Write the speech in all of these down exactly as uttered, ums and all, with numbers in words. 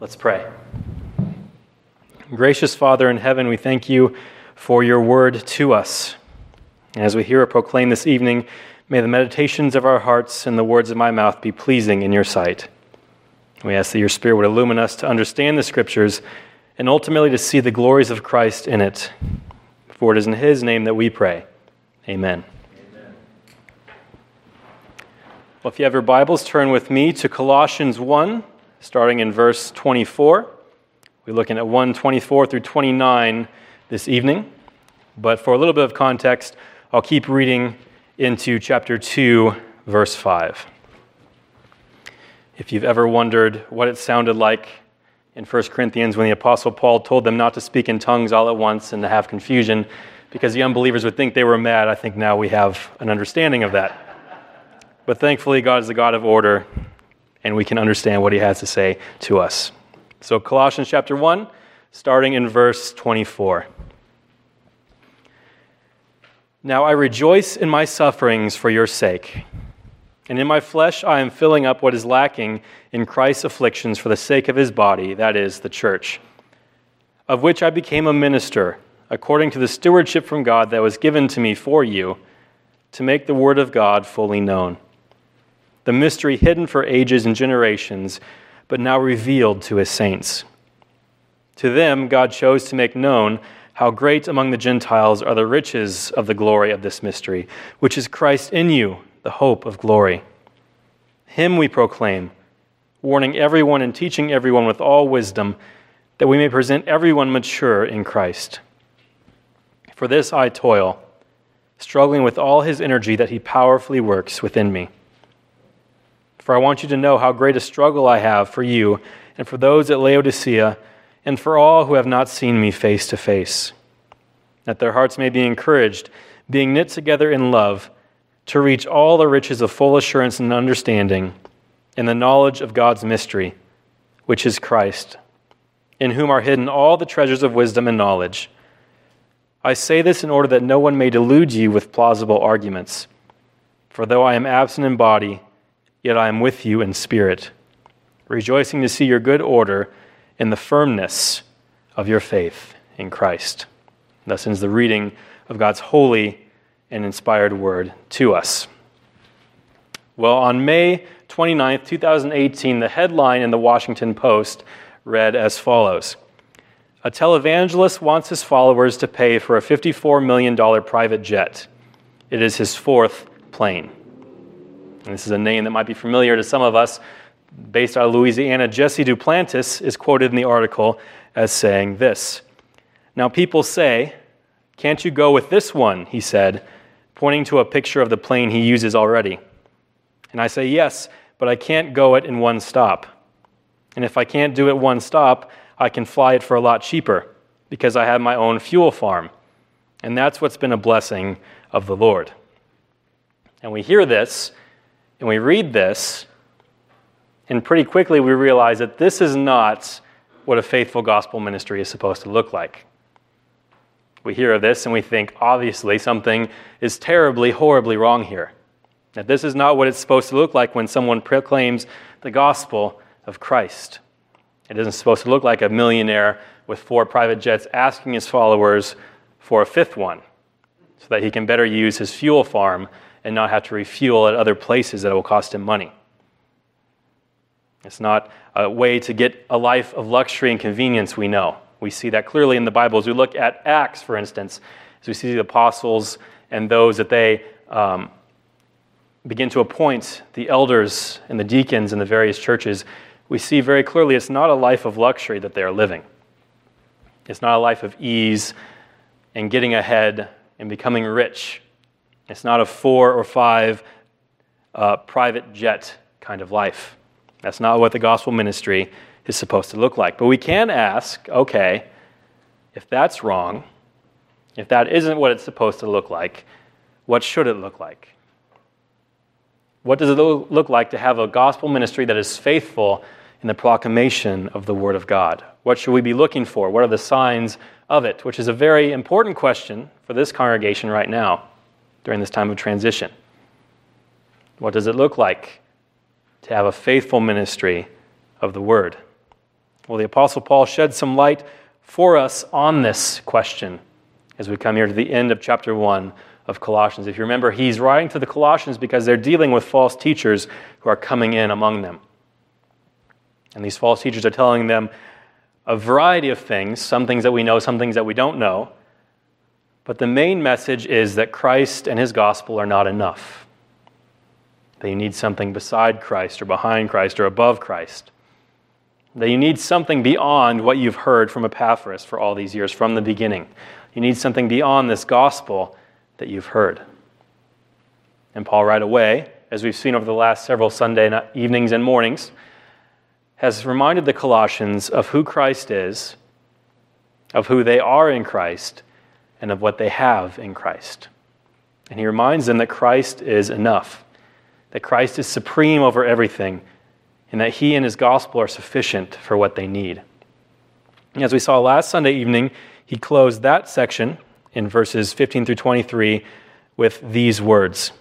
Let's pray. Gracious Father in heaven, we thank you for your word to us. As we hear it proclaimed this evening, may the meditations of our hearts and the words of my mouth be pleasing in your sight. We ask that your Spirit would illumine us to understand the Scriptures and ultimately to see the glories of Christ in it. For it is in his name that we pray. Amen. Amen. Well, if you have your Bibles, turn with me to Colossians one, starting in verse twenty-four. We're looking at one twenty-four through twenty-nine this evening. But for a little bit of context, I'll keep reading into chapter two, verse five. If you've ever wondered what it sounded like in First Corinthians when the Apostle Paul told them not to speak in tongues all at once and to have confusion because the unbelievers would think they were mad, I think now we have an understanding of that. But thankfully, God is the God of order, and we can understand what he has to say to us. So Colossians chapter one, starting in verse twenty-four. Now I rejoice in my sufferings for your sake, and in my flesh I am filling up what is lacking in Christ's afflictions for the sake of his body, that is, the church, of which I became a minister, according to the stewardship from God that was given to me for you, to make the word of God fully known. The mystery hidden for ages and generations, but now revealed to his saints. To them God chose to make known how great among the Gentiles are the riches of the glory of this mystery, which is Christ in you, the hope of glory. Him we proclaim, warning everyone and teaching everyone with all wisdom, that we may present everyone mature in Christ. For this I toil, struggling with all his energy that he powerfully works within me. For I want you to know how great a struggle I have for you and for those at Laodicea and for all who have not seen me face to face, that their hearts may be encouraged, being knit together in love, to reach all the riches of full assurance and understanding in the knowledge of God's mystery, which is Christ, in whom are hidden all the treasures of wisdom and knowledge. I say this in order that no one may delude you with plausible arguments. For though I am absent in body, yet I am with you in spirit, rejoicing to see your good order in the firmness of your faith in Christ. Thus ends the reading of God's holy and inspired word to us. Well, on May twenty-ninth, twenty eighteen, the headline in the Washington Post read as follows: A televangelist wants his followers to pay for a fifty-four million dollars private jet. It is his fourth plane. And this is a name that might be familiar to some of us. Based out of Louisiana, Jesse Duplantis is quoted in the article as saying this: Now people say, can't you go with this one, he said, pointing to a picture of the plane he uses already. And I say, yes, but I can't go it in one stop. And if I can't do it one stop, I can fly it for a lot cheaper because I have my own fuel farm. And that's what's been a blessing of the Lord. And we hear this, and we read this, and pretty quickly we realize that this is not what a faithful gospel ministry is supposed to look like. We hear of this and we think, obviously, something is terribly, horribly wrong here. That this is not what it's supposed to look like when someone proclaims the gospel of Christ. It isn't supposed to look like a millionaire with four private jets asking his followers for a fifth one so that he can better use his fuel farm and not have to refuel at other places that will cost him money. It's not a way to get a life of luxury and convenience, we know. We see that clearly in the Bible. As we look at Acts, for instance, as we see the apostles and those that they um, begin to appoint, the elders and the deacons in the various churches, we see very clearly it's not a life of luxury that they are living. It's not a life of ease and getting ahead and becoming rich. It's not a four or five uh, private jet kind of life. That's not what the gospel ministry is supposed to look like. But we can ask, okay, if that's wrong, if that isn't what it's supposed to look like, what should it look like? What does it look like to have a gospel ministry that is faithful in the proclamation of the Word of God? What should we be looking for? What are the signs of it? Which is a very important question for this congregation right now during this time of transition. What does it look like to have a faithful ministry of the Word? Well, the Apostle Paul sheds some light for us on this question as we come here to the end of chapter one of Colossians. If you remember, he's writing to the Colossians because they're dealing with false teachers who are coming in among them. And these false teachers are telling them a variety of things, some things that we know, some things that we don't know. But the main message is that Christ and his gospel are not enough. That you need something beside Christ or behind Christ or above Christ. That you need something beyond what you've heard from Epaphras for all these years, from the beginning. You need something beyond this gospel that you've heard. And Paul right away, as we've seen over the last several Sunday evenings and mornings, has reminded the Colossians of who Christ is, of who they are in Christ, and of what they have in Christ. And he reminds them that Christ is enough, that Christ is supreme over everything, and that he and his gospel are sufficient for what they need. And as we saw last Sunday evening, he closed that section in verses fifteen through twenty-three with these words.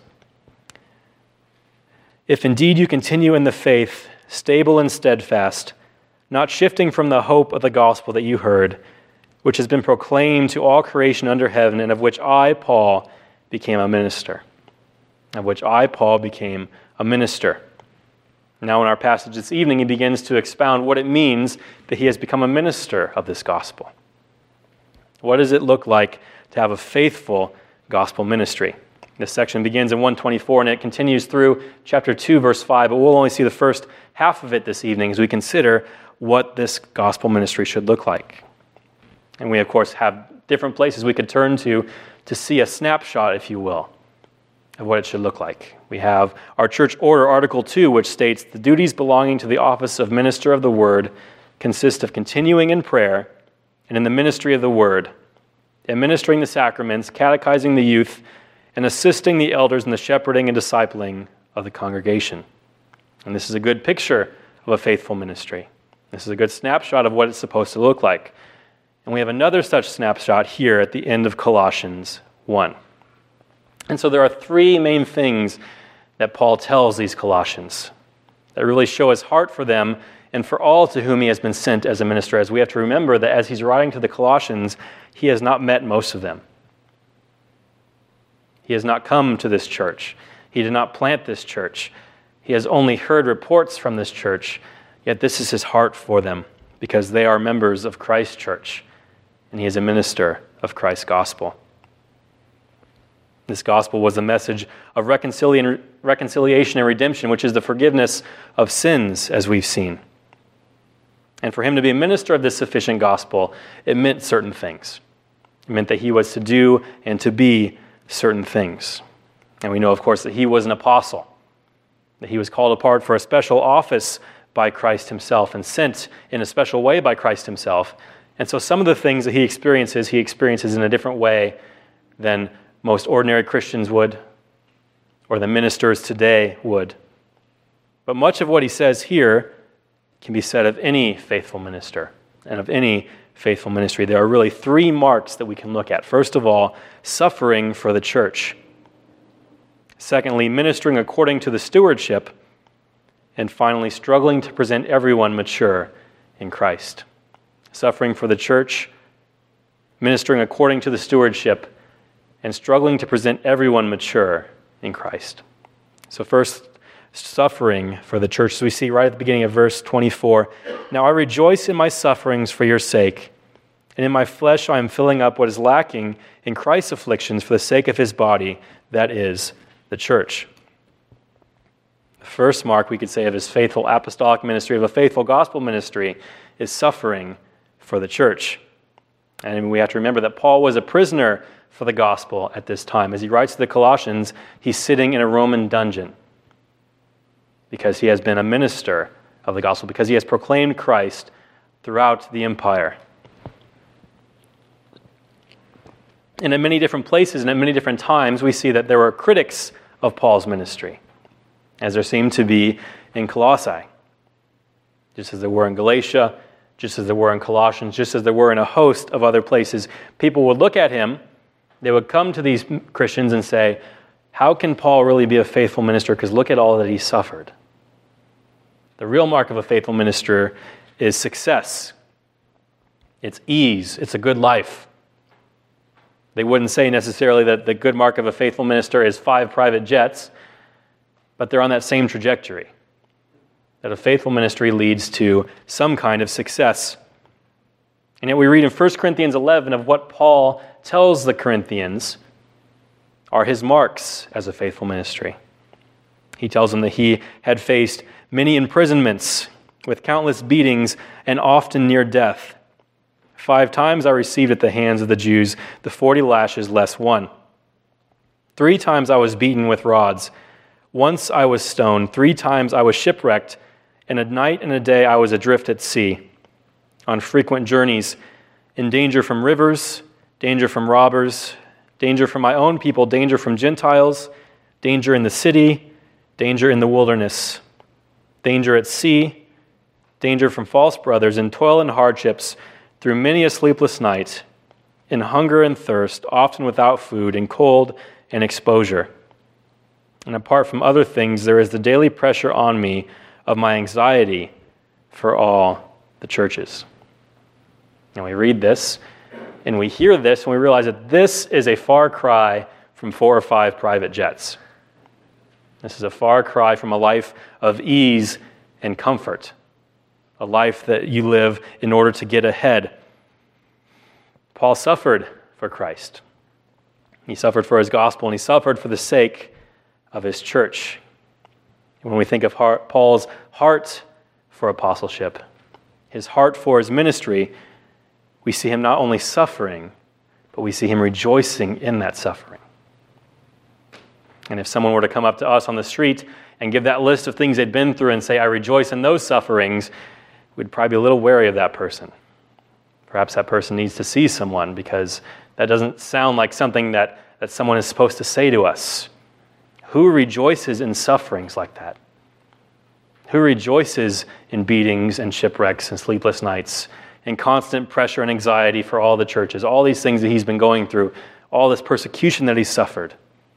If indeed you continue in the faith, stable and steadfast, not shifting from the hope of the gospel that you heard, which has been proclaimed to all creation under heaven, and of which I, Paul, became a minister. Of which I, Paul, became a minister. Now in our passage this evening, he begins to expound what it means that he has become a minister of this gospel. What does it look like to have a faithful gospel ministry? This section begins in one twenty-four and it continues through chapter two, verse five, but we'll only see the first half of it this evening as we consider what this gospel ministry should look like. And we, of course, have different places we could turn to to see a snapshot, if you will, of what it should look like. We have our church order, Article two, which states, the duties belonging to the office of minister of the word consist of continuing in prayer and in the ministry of the word, administering the sacraments, catechizing the youth, and assisting the elders in the shepherding and discipling of the congregation. And this is a good picture of a faithful ministry. This is a good snapshot of what it's supposed to look like. And we have another such snapshot here at the end of Colossians one. And so there are three main things that Paul tells these Colossians that really show his heart for them and for all to whom he has been sent as a minister. As we have to remember that as he's writing to the Colossians, he has not met most of them. He has not come to this church. He did not plant this church. He has only heard reports from this church, yet this is his heart for them because they are members of Christ's church and he is a minister of Christ's gospel. This gospel was a message of reconciliation and redemption, which is the forgiveness of sins, as we've seen. And for him to be a minister of this sufficient gospel, it meant certain things. It meant that he was to do and to be certain things. And we know, of course, that he was an apostle, that he was called apart for a special office by Christ himself and sent in a special way by Christ himself. And so some of the things that he experiences, he experiences in a different way than most ordinary Christians would, or the ministers today would. But much of what he says here can be said of any faithful minister and of any faithful ministry. There are really three marks that we can look at. First of all, suffering for the church. Secondly, ministering according to the stewardship. And finally, struggling to present everyone mature in Christ. Suffering for the church, ministering according to the stewardship, and struggling to present everyone mature in Christ. So first, suffering for the church. So we see right at the beginning of verse twenty-four, now I rejoice in my sufferings for your sake, and in my flesh I am filling up what is lacking in Christ's afflictions for the sake of his body, that is, the church. The first mark we could say of his faithful apostolic ministry, of a faithful gospel ministry, is suffering for the church. And we have to remember that Paul was a prisoner for the gospel at this time. As he writes to the Colossians, he's sitting in a Roman dungeon because he has been a minister of the gospel, because he has proclaimed Christ throughout the empire. And in many different places and at many different times, we see that there were critics of Paul's ministry, as there seemed to be in Colossae, just as there were in Galatia, just as there were in Colossians, just as there were in a host of other places. People would look at him, they would come to these Christians and say, how can Paul really be a faithful minister? Because look at all that he suffered. The real mark of a faithful minister is success. It's ease. It's a good life. They wouldn't say necessarily that the good mark of a faithful minister is five private jets, but they're on that same trajectory, that a faithful ministry leads to some kind of success. And yet we read in First Corinthians eleven of what Paul tells the Corinthians are his marks as a faithful ministry. He tells them that he had faced many imprisonments with countless beatings and often near death. Five times I received at the hands of the Jews the forty lashes less one. Three times I was beaten with rods. Once I was stoned. Three times I was shipwrecked. And a night and a day I was adrift at sea, on frequent journeys, in danger from rivers, danger from robbers, danger from my own people, danger from Gentiles, danger in the city, danger in the wilderness, danger at sea, danger from false brothers, in toil and hardships, through many a sleepless night, in hunger and thirst, often without food, in cold and exposure. And apart from other things, there is the daily pressure on me of my anxiety for all the churches. And we read this, and we hear this, and we realize that this is a far cry from four or five private jets. This is a far cry from a life of ease and comfort, a life that you live in order to get ahead. Paul suffered for Christ. He suffered for his gospel, and he suffered for the sake of his church. When we think of heart, Paul's heart for apostleship, his heart for his ministry, we see him not only suffering, but we see him rejoicing in that suffering. And if someone were to come up to us on the street and give that list of things they'd been through and say, I rejoice in those sufferings, we'd probably be a little wary of that person. Perhaps that person needs to see someone, because that doesn't sound like something that, that someone is supposed to say to us. Who rejoices in sufferings like that? Who rejoices in beatings and shipwrecks and sleepless nights and constant pressure and anxiety for all the churches, all these things that he's been going through, all this persecution that he's suffered?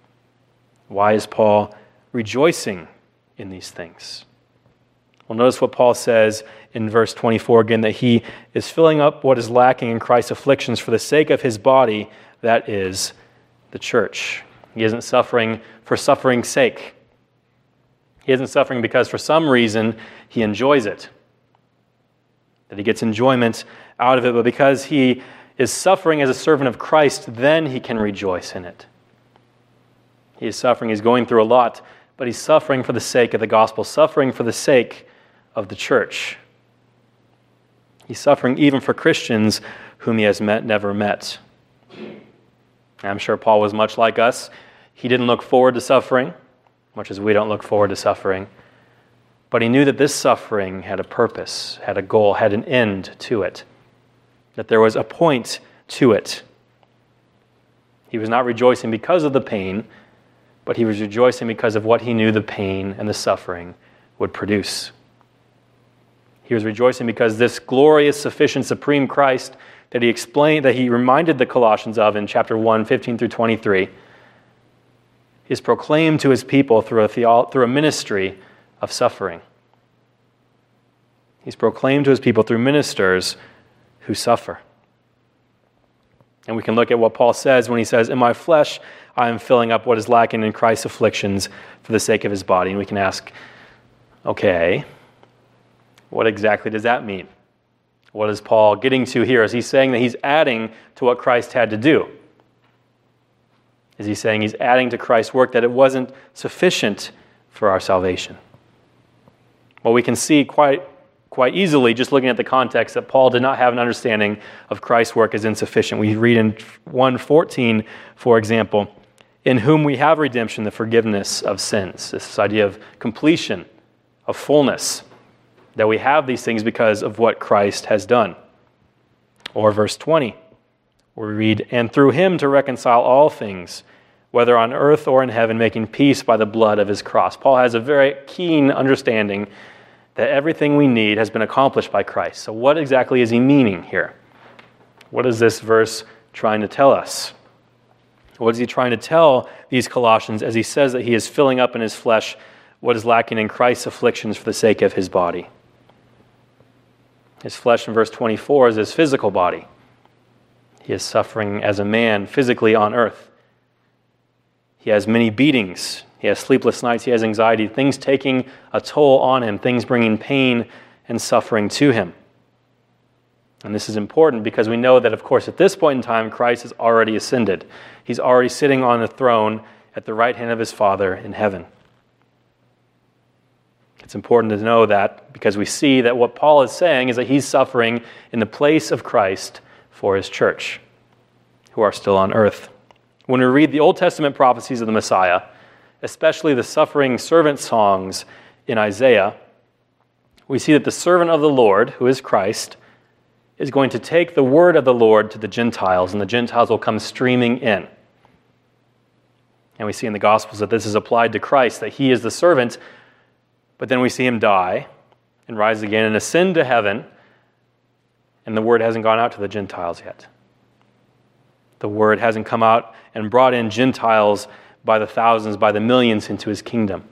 Why is Paul rejoicing in these things? Well, notice what Paul says in verse twenty-four again, that he is filling up what is lacking in Christ's afflictions for the sake of his body, that is, the church. He isn't suffering for suffering's sake. He isn't suffering because for some reason he enjoys it, that he gets enjoyment out of it, but because he is suffering as a servant of Christ, then he can rejoice in it. He is suffering, he's going through a lot, but he's suffering for the sake of the gospel, suffering for the sake of the church. He's suffering even for Christians whom he has met, never met. I'm sure Paul was much like us. He didn't look forward to suffering, much as we don't look forward to suffering. But he knew that this suffering had a purpose, had a goal, had an end to it, that there was a point to it. He was not rejoicing because of the pain, but he was rejoicing because of what he knew the pain and the suffering would produce. He was rejoicing because this glorious, sufficient, supreme Christ that he explained, that he reminded the Colossians of in chapter one, fifteen through twenty-three, is proclaimed to his people through a, theo- through a ministry of suffering. He's proclaimed to his people through ministers who suffer. And we can look at what Paul says when he says, in my flesh I am filling up what is lacking in Christ's afflictions for the sake of his body. And we can ask, okay, what exactly does that mean? What is Paul getting to here? Is he saying that he's adding to what Christ had to do? Is he saying he's adding to Christ's work, that it wasn't sufficient for our salvation? Well, we can see quite, quite easily, just looking at the context, that Paul did not have an understanding of Christ's work as insufficient. We read in one fourteen, for example, in whom we have redemption, the forgiveness of sins. This idea of completion, of fullness, that we have these things because of what Christ has done. Or verse twenty, where we read, and through him to reconcile all things, whether on earth or in heaven, making peace by the blood of his cross. Paul has a very keen understanding that everything we need has been accomplished by Christ. So what exactly is he meaning here? What is this verse trying to tell us? What is he trying to tell these Colossians as he says that he is filling up in his flesh what is lacking in Christ's afflictions for the sake of his body? His flesh in verse twenty-four is his physical body. He is suffering as a man physically on earth. He has many beatings. He has sleepless nights. He has anxiety, things taking a toll on him, things bringing pain and suffering to him. And this is important because we know that, of course, at this point in time, Christ has already ascended. He's already sitting on the throne at the right hand of his Father in heaven. It's important to know that because we see that what Paul is saying is that he's suffering in the place of Christ for his church, who are still on earth. When we read the Old Testament prophecies of the Messiah, especially the suffering servant songs in Isaiah, we see that the servant of the Lord, who is Christ, is going to take the word of the Lord to the Gentiles, and the Gentiles will come streaming in. And we see in the Gospels that this is applied to Christ, that he is the servant, but then we see him die and rise again and ascend to heaven, and the word hasn't gone out to the Gentiles yet. The word hasn't come out and brought in Gentiles by the thousands, by the millions into his kingdom.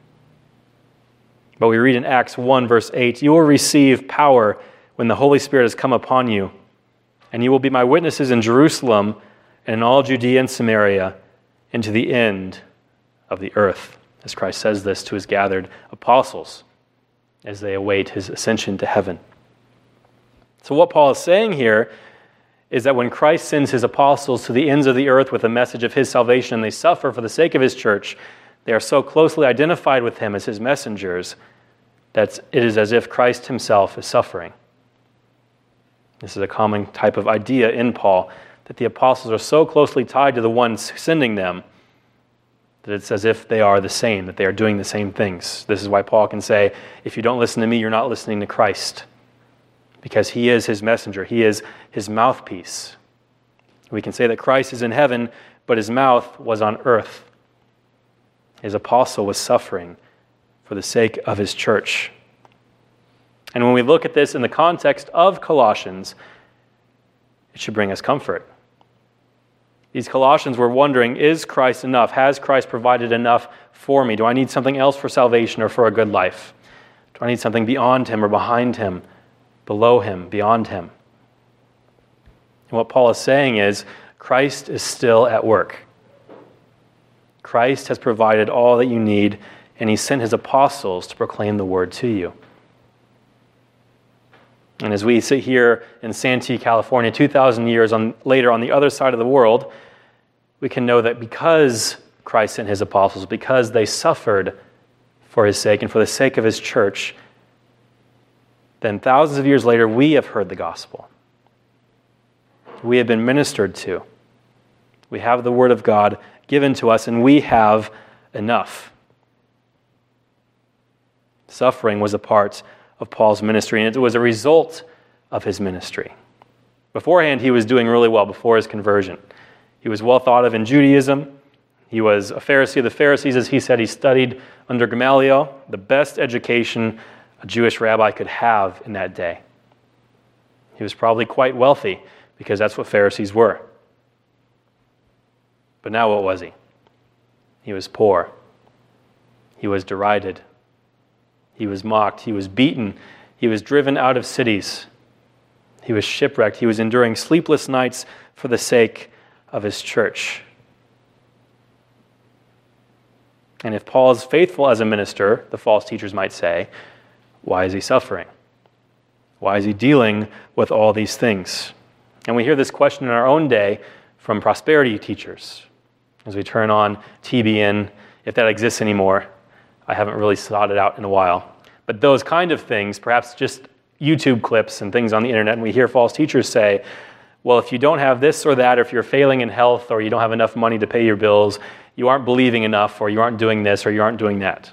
But we read in Acts one, verse eight, "You will receive power when the Holy Spirit has come upon you, and you will be my witnesses in Jerusalem and in all Judea and Samaria and to the end of the earth." As Christ says this to his gathered apostles as they await his ascension to heaven. So what Paul is saying here is that when Christ sends his apostles to the ends of the earth with a message of his salvation and they suffer for the sake of his church, they are so closely identified with him as his messengers that it is as if Christ himself is suffering. This is a common type of idea in Paul, that the apostles are so closely tied to the ones sending them that it's as if they are the same, that they are doing the same things. This is why Paul can say, if you don't listen to me, you're not listening to Christ, because he is his messenger. He is his mouthpiece. We can say that Christ is in heaven, but his mouth was on earth. His apostle was suffering for the sake of his church. And when we look at this in the context of Colossians, it should bring us comfort. These Colossians were wondering, is Christ enough? Has Christ provided enough for me? Do I need something else for salvation or for a good life? Do I need something beyond him or behind him, below him, beyond him? And what Paul is saying is, Christ is still at work. Christ has provided all that you need, and he sent his apostles to proclaim the word to you. And as we sit here in Santee, California, two thousand years on, later on the other side of the world, we can know that because Christ sent his apostles, because they suffered for his sake and for the sake of his church, then thousands of years later, we have heard the gospel. We have been ministered to. We have the word of God given to us, and we have enough. Suffering was a part of Paul's ministry, and it was a result of his ministry. Beforehand, he was doing really well before his conversion. He was well thought of in Judaism. He was a Pharisee of the Pharisees. As he said, he studied under Gamaliel, the best education a Jewish rabbi could have in that day. He was probably quite wealthy because that's what Pharisees were. But now what was he? He was poor. He was derided. He was mocked. He was beaten. He was driven out of cities. He was shipwrecked. He was enduring sleepless nights for the sake of his church. And if Paul is faithful as a minister, the false teachers might say, why is he suffering? Why is he dealing with all these things? And we hear this question in our own day from prosperity teachers. As we turn on T B N, if that exists anymore, I haven't really sought it out in a while. But those kind of things, perhaps just YouTube clips and things on the internet, and we hear false teachers say, well, if you don't have this or that, or if you're failing in health, or you don't have enough money to pay your bills, you aren't believing enough, or you aren't doing this, or you aren't doing that.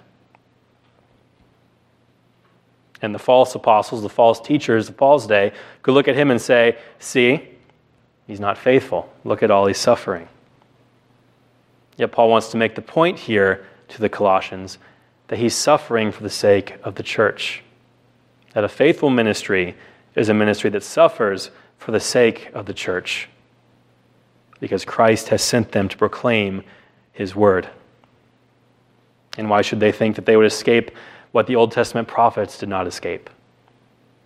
And the false apostles, the false teachers of Paul's day, could look at him and say, see, he's not faithful. Look at all he's suffering. Yet Paul wants to make the point here to the Colossians that he's suffering for the sake of the church. That a faithful ministry is a ministry that suffers for the sake of the church, because Christ has sent them to proclaim his word. And why should they think that they would escape what the Old Testament prophets did not escape?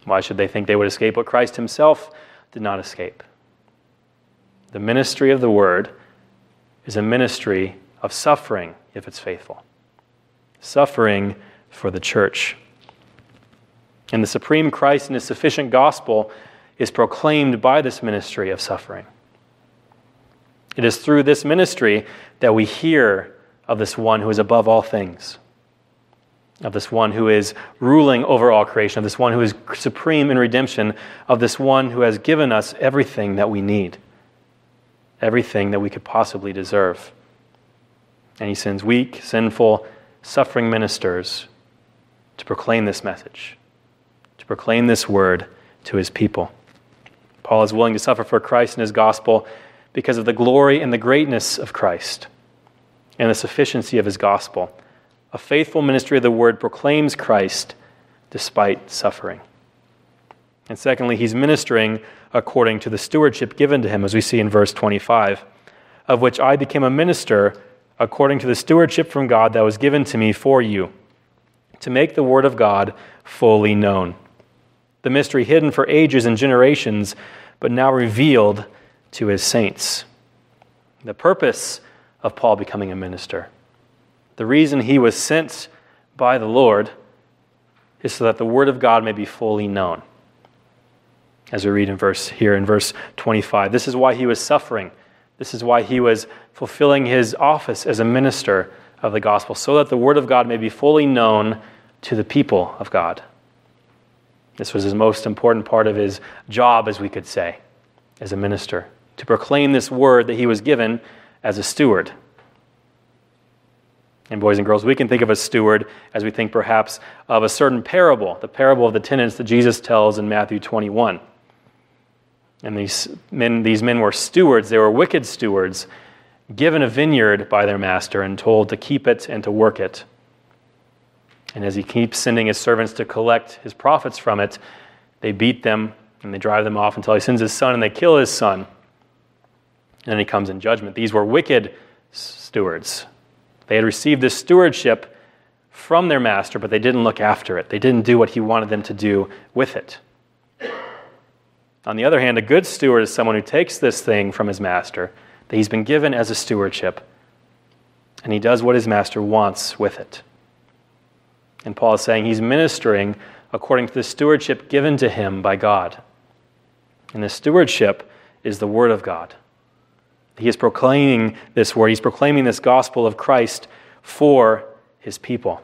Why should they think they would escape what Christ himself did not escape? The ministry of the word is a ministry of suffering if it's faithful. Suffering for the church. And the supreme Christ and his sufficient gospel is proclaimed by this ministry of suffering. It is through this ministry that we hear of this one who is above all things, of this one who is ruling over all creation, of this one who is supreme in redemption, of this one who has given us everything that we need, everything that we could possibly deserve. And he sends weak, sinful, suffering ministers to proclaim this message, to proclaim this word to his people. Paul is willing to suffer for Christ and his gospel because of the glory and the greatness of Christ and the sufficiency of his gospel. A faithful ministry of the word proclaims Christ despite suffering. And secondly, he's ministering according to the stewardship given to him, as we see in verse twenty-five, of which I became a minister according to the stewardship from God that was given to me for you, to make the word of God fully known. The mystery hidden for ages and generations, but now revealed to his saints. The purpose of Paul becoming a minister, the reason he was sent by the Lord, is so that the word of God may be fully known. As we read in verse here in verse twenty-five, this is why he was suffering. This is why he was fulfilling his office as a minister of the gospel, so that the word of God may be fully known to the people of God. This was his most important part of his job, as we could say, as a minister, to proclaim this word that he was given as a steward. And boys and girls, we can think of a steward as we think perhaps of a certain parable, the parable of the tenants that Jesus tells in Matthew twenty-one. And these men, these men were stewards. They were wicked stewards, given a vineyard by their master and told to keep it and to work it. And as he keeps sending his servants to collect his profits from it, they beat them and they drive them off until he sends his son and they kill his son. And then he comes in judgment. These were wicked stewards. They had received this stewardship from their master, but they didn't look after it. They didn't do what he wanted them to do with it. On the other hand, a good steward is someone who takes this thing from his master that he's been given as a stewardship, and he does what his master wants with it. And Paul is saying he's ministering according to the stewardship given to him by God. And the stewardship is the word of God. He is proclaiming this word. He's proclaiming this gospel of Christ for his people.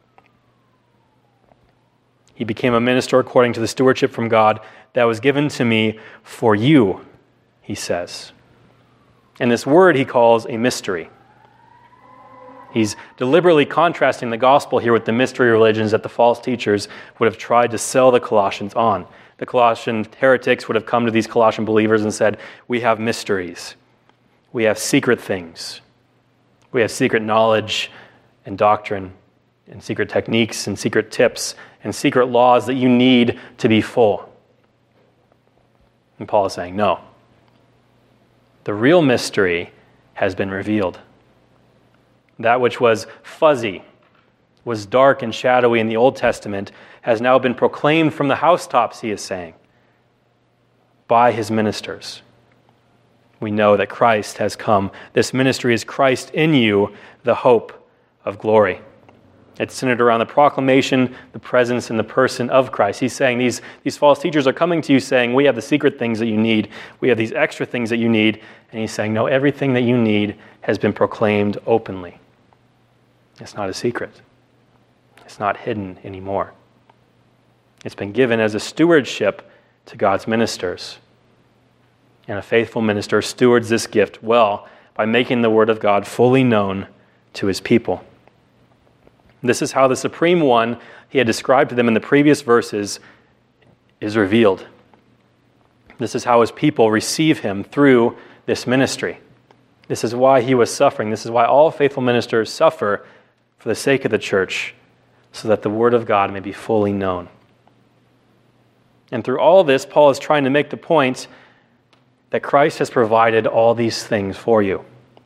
He became a minister according to the stewardship from God that was given to me for you, he says. And this word he calls a mystery. He's deliberately contrasting the gospel here with the mystery religions that the false teachers would have tried to sell the Colossians on. The Colossian heretics would have come to these Colossian believers and said, we have mysteries. We have secret things. We have secret knowledge and doctrine and secret techniques and secret tips and secret laws that you need to be full. And Paul is saying, no. The real mystery has been revealed. That which was fuzzy, was dark and shadowy in the Old Testament, has now been proclaimed from the housetops, he is saying, by his ministers. We know that Christ has come. This ministry is Christ in you, the hope of glory. It's centered around the proclamation, the presence, and the person of Christ. He's saying these, these false teachers are coming to you saying, we have the secret things that you need. We have these extra things that you need. And he's saying, no, everything that you need has been proclaimed openly. It's not a secret. It's not hidden anymore. It's been given as a stewardship to God's ministers. And a faithful minister stewards this gift well by making the word of God fully known to his people. This is how the Supreme One he had described to them in the previous verses is revealed. This is how his people receive him through this ministry. This is why he was suffering. This is why all faithful ministers suffer for the sake of the church, so that the word of God may be fully known. And through all this, Paul is trying to make the point that Christ has provided all these things for you.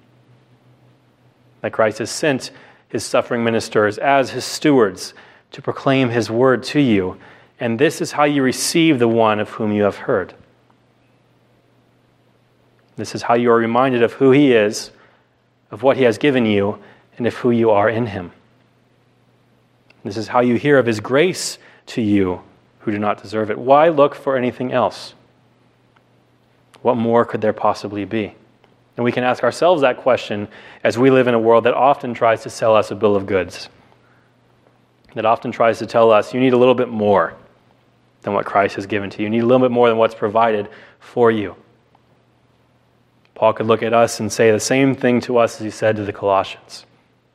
That Christ has sent his suffering ministers as his stewards to proclaim his word to you and this is how you receive the one of whom you have heard. This is how you are reminded of who he is, of what he has given you, and of who you are in him. This is how you hear of his grace to you who do not deserve it. Why look for anything else? What more could there possibly be? And we can ask ourselves that question as we live in a world that often tries to sell us a bill of goods, that often tries to tell us you need a little bit more than what Christ has given to you. You need a little bit more than what's provided for you. Paul could look at us and say the same thing to us as he said to the Colossians.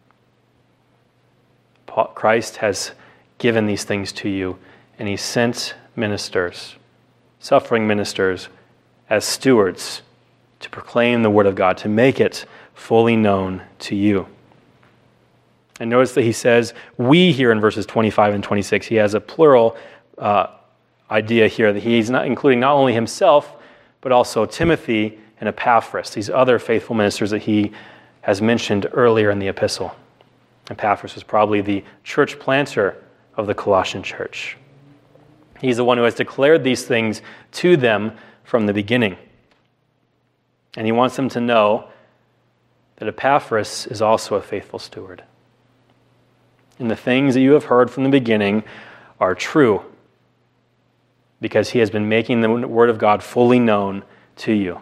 Paul, Christ has given these things to you, and he sent ministers, suffering ministers, as stewards to proclaim the word of God, to make it fully known to you. And notice that he says, we here in verses twenty-five and twenty-six, he has a plural uh, idea here, that he's not including not only himself, but also Timothy and Epaphras, these other faithful ministers that he has mentioned earlier in the epistle. Epaphras was probably the church planter of the Colossian church. He's the one who has declared these things to them from the beginning. And he wants them to know that Epaphras is also a faithful steward. And the things that you have heard from the beginning are true because he has been making the word of God fully known to you.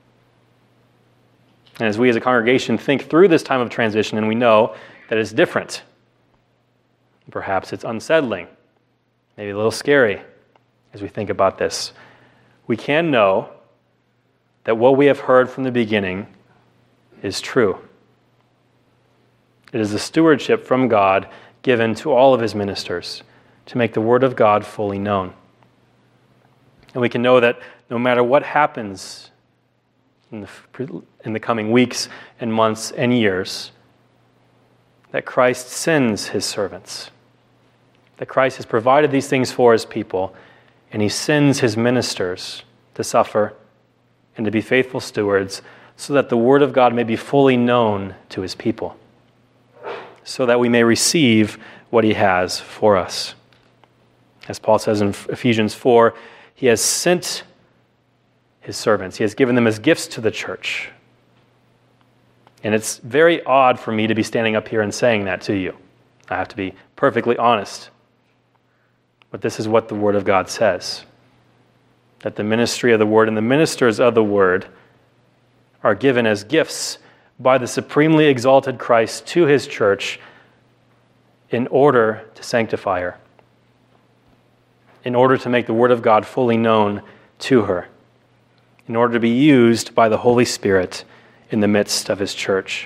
And as we as a congregation think through this time of transition, and we know that it's different, perhaps it's unsettling, maybe a little scary as we think about this, we can know that what we have heard from the beginning is true. It is the stewardship from God given to all of his ministers to make the word of God fully known. And we can know that no matter what happens in the, in the coming weeks and months and years, that Christ sends his servants, that Christ has provided these things for his people, and he sends his ministers to suffer and to be faithful stewards so that the word of God may be fully known to his people, so that we may receive what he has for us. As Paul says in Ephesians four, he has sent his servants. He has given them as gifts to the church. And it's very odd for me to be standing up here and saying that to you. I have to be perfectly honest. But this is what the Word of God says. That the ministry of the Word and the ministers of the Word are given as gifts by the supremely exalted Christ to his church in order to sanctify her, in order to make the Word of God fully known to her, in order to be used by the Holy Spirit in the midst of his church.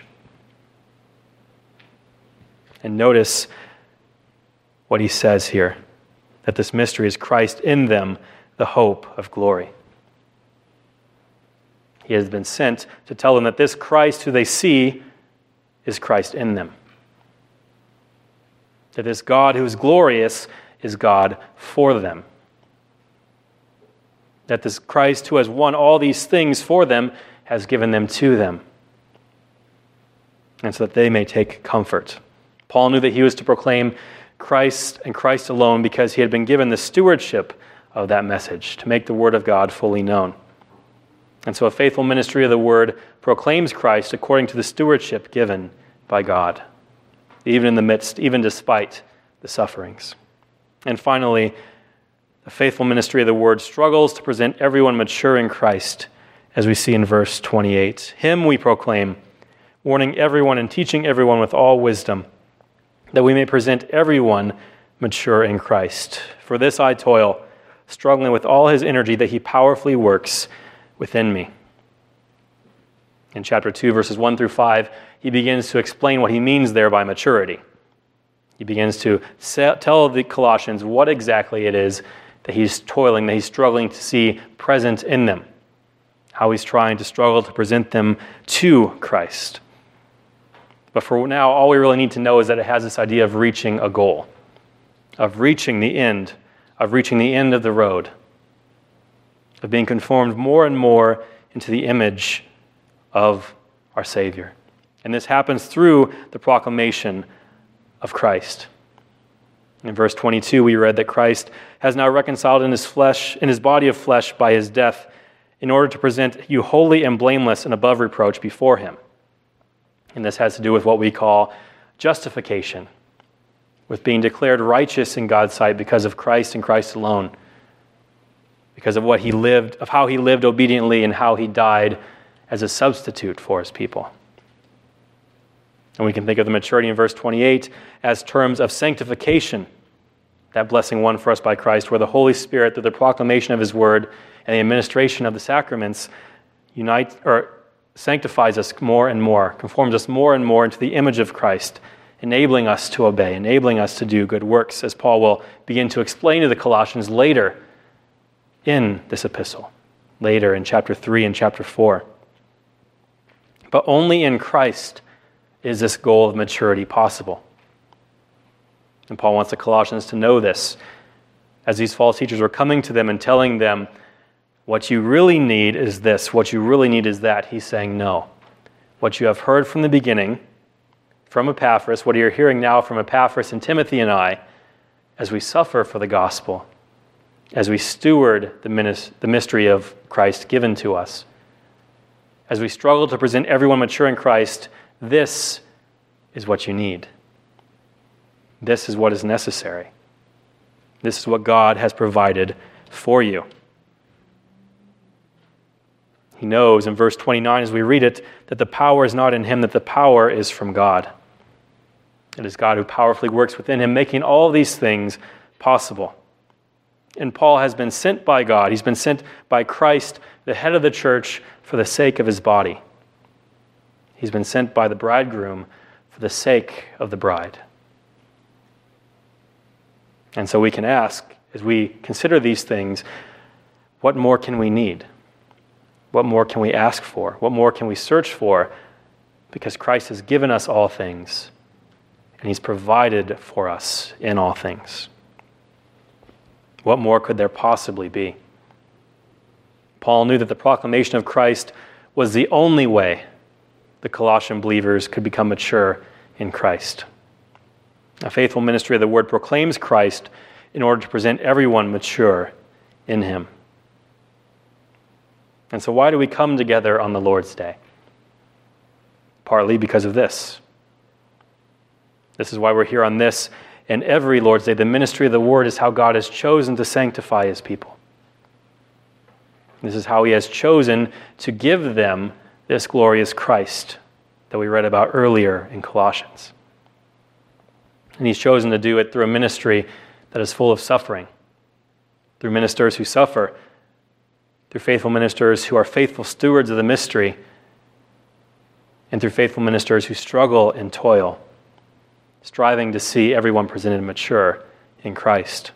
And notice what he says here, that this mystery is Christ in them, the hope of glory. He has been sent to tell them that this Christ who they see is Christ in them. That this God who is glorious is God for them. That this Christ who has won all these things for them has given them to them. And so that they may take comfort. Paul knew that he was to proclaim Christ and Christ alone because he had been given the stewardship of that message to make the word of God fully known. And so a faithful ministry of the word proclaims Christ according to the stewardship given by God, even in the midst, even despite the sufferings. And finally, the faithful ministry of the word struggles to present everyone mature in Christ, as we see in verse twenty-eight. Him we proclaim, warning everyone and teaching everyone with all wisdom, that we may present everyone mature in Christ. For this I toil, struggling with all his energy that he powerfully works within me. In chapter two, verses one through five, he begins to explain what he means there by maturity. He begins to tell the Colossians what exactly it is that he's toiling, that he's struggling to see present in them, how he's trying to struggle to present them to Christ. But for now, all we really need to know is that it has this idea of reaching a goal, of reaching the end, of reaching the end of the road, of being conformed more and more into the image of our Savior. And this happens through the proclamation of Christ. In verse twenty-two, we read that Christ has now reconciled in his flesh, in his body of flesh by his death, in order to present you holy and blameless and above reproach before him. And this has to do with what we call justification, with being declared righteous in God's sight because of Christ and Christ alone, because of what he lived, of how he lived obediently and how he died as a substitute for his people. And we can think of the maturity in verse twenty-eight as terms of sanctification, that blessing won for us by Christ, where the Holy Spirit, through the proclamation of his word and the administration of the sacraments, unite or sanctifies us more and more, conforms us more and more into the image of Christ, enabling us to obey, enabling us to do good works, as Paul will begin to explain to the Colossians later in this epistle, later in chapter three and chapter four. But only in Christ is this goal of maturity possible. And Paul wants the Colossians to know this, as these false teachers were coming to them and telling them, what you really need is this, what you really need is that. He's saying, no. What you have heard from the beginning, from Epaphras, what you're hearing now from Epaphras and Timothy and I, as we suffer for the gospel, as we steward the, minis- the mystery of Christ given to us, as we struggle to present everyone mature in Christ, this is what you need. This is what is necessary. This is what God has provided for you. He knows in verse twenty-nine as we read it that the power is not in him, that the power is from God. It is God who powerfully works within him, making all these things possible. And Paul has been sent by God. He's been sent by Christ, the head of the church, for the sake of his body. He's been sent by the bridegroom for the sake of the bride. And so we can ask, as we consider these things, what more can we need? What more can we ask for? What more can we search for? Because Christ has given us all things, and he's provided for us in all things. What more could there possibly be? Paul knew that the proclamation of Christ was the only way the Colossian believers could become mature in Christ. A faithful ministry of the word proclaims Christ in order to present everyone mature in him. And so why do we come together on the Lord's Day? Partly because of this. This is why we're here on this and every Lord's Day. The ministry of the word is how God has chosen to sanctify his people. This is how he has chosen to give them this glorious Christ that we read about earlier in Colossians. And he's chosen to do it through a ministry that is full of suffering, through ministers who suffer, through faithful ministers who are faithful stewards of the mystery, and through faithful ministers who struggle and toil, striving to see everyone presented mature in Christ.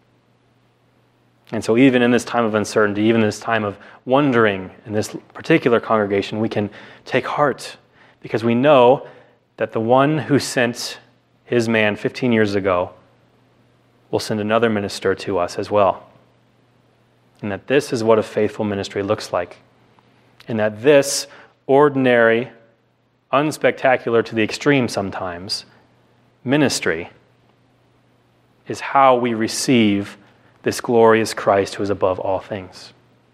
And so even in this time of uncertainty, even in this time of wondering in this particular congregation, we can take heart because we know that the one who sent his man fifteen years ago will send another minister to us as well. And that this is what a faithful ministry looks like. And that this ordinary, unspectacular to the extreme sometimes, ministry is how we receive this glorious Christ who is above all things.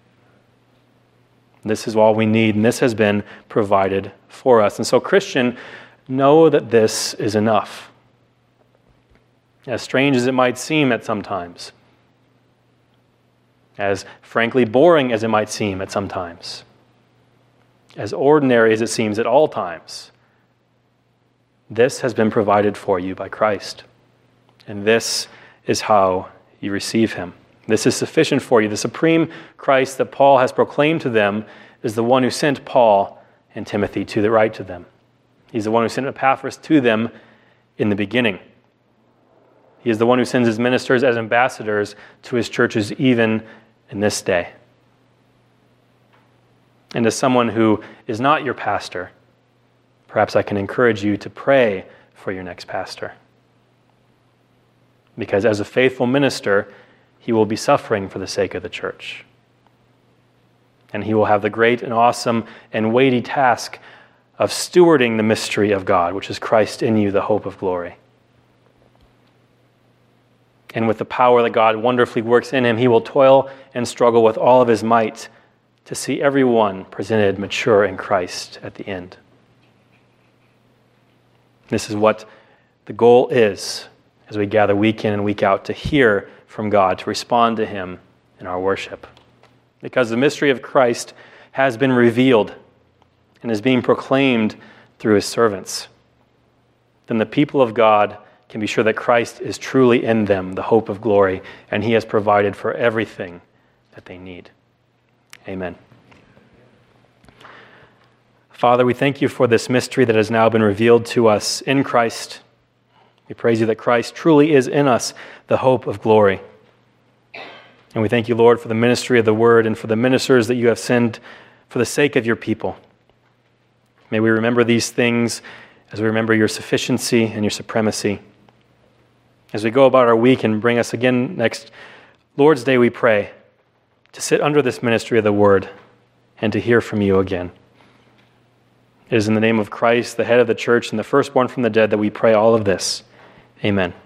This is all we need, and this has been provided for us. And so, Christian, know that this is enough. As strange as it might seem at some times, as frankly boring as it might seem at some times, as ordinary as it seems at all times, this has been provided for you by Christ. And this is how you receive him. This is sufficient for you. The supreme Christ that Paul has proclaimed to them is the one who sent Paul and Timothy to the right to them. He's the one who sent Epaphras to them in the beginning. He is the one who sends his ministers as ambassadors to his churches even in this day. And as someone who is not your pastor, perhaps I can encourage you to pray for your next pastor. Because as a faithful minister, he will be suffering for the sake of the church. And he will have the great and awesome and weighty task of stewarding the mystery of God, which is Christ in you, the hope of glory. And with the power that God wonderfully works in him, he will toil and struggle with all of his might to see everyone presented mature in Christ at the end. This is what the goal is as we gather week in and week out to hear from God, to respond to him in our worship. Because the mystery of Christ has been revealed and is being proclaimed through his servants. Then the people of God can be sure that Christ is truly in them, the hope of glory, and he has provided for everything that they need. Amen. Father, we thank you for this mystery that has now been revealed to us in Christ. We praise you that Christ truly is in us, the hope of glory. And we thank you, Lord, for the ministry of the word and for the ministers that you have sent for the sake of your people. May we remember these things as we remember your sufficiency and your supremacy. As we go about our week and bring us again next Lord's Day, we pray to sit under this ministry of the word and to hear from you again. It is in the name of Christ, the head of the church and the firstborn from the dead, that we pray all of this. Amen.